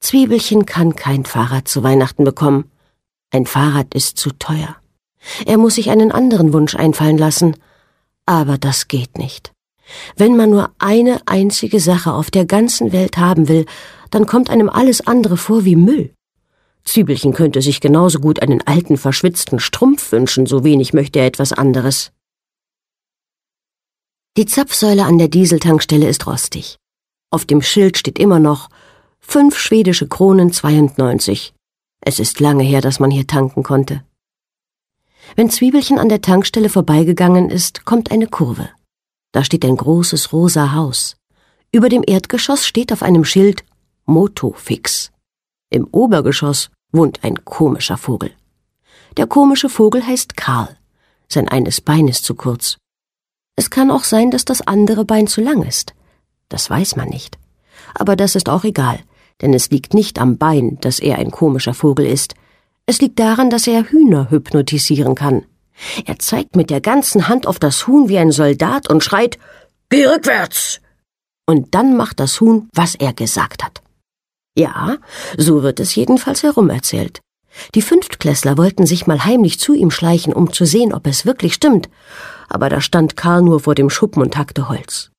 Zwiebelchen kann kein Fahrrad zu Weihnachten bekommen. Ein Fahrrad ist zu teuer. Er muss sich einen anderen Wunsch einfallen lassen. Aber das geht nicht. Wenn man nur eine einzige Sache auf der ganzen Welt haben will, dann kommt einem alles andere vor wie Müll. Zwiebelchen könnte sich genauso gut einen alten, verschwitzten Strumpf wünschen, so wenig möchte er etwas anderes. Die Zapfsäule an der Dieseltankstelle ist rostig. Auf dem Schild steht immer noch 5 schwedische Kronen 92. Es ist lange her, dass man hier tanken konnte. Wenn Zwiebelchen an der Tankstelle vorbeigegangen ist, kommt eine Kurve. Da steht ein großes rosa Haus. Über dem Erdgeschoss steht auf einem Schild Motofix. Im Obergeschoss wohnt ein komischer Vogel. Der komische Vogel heißt Karl. Sein eines Bein ist zu kurz. Es kann auch sein, dass das andere Bein zu lang ist. Das weiß man nicht. Aber das ist auch egal, denn es liegt nicht am Bein, dass er ein komischer Vogel ist. Es liegt daran, dass er Hühner hypnotisieren kann. Er zeigt mit der ganzen Hand auf das Huhn wie ein Soldat und schreit, »Geh rückwärts!« Und dann macht das Huhn, was er gesagt hat. Ja, so wird es jedenfalls herumerzählt. Die Fünftklässler wollten sich mal heimlich zu ihm schleichen, um zu sehen, ob es wirklich stimmt. Aber da stand Karl nur vor dem Schuppen und hackte Holz.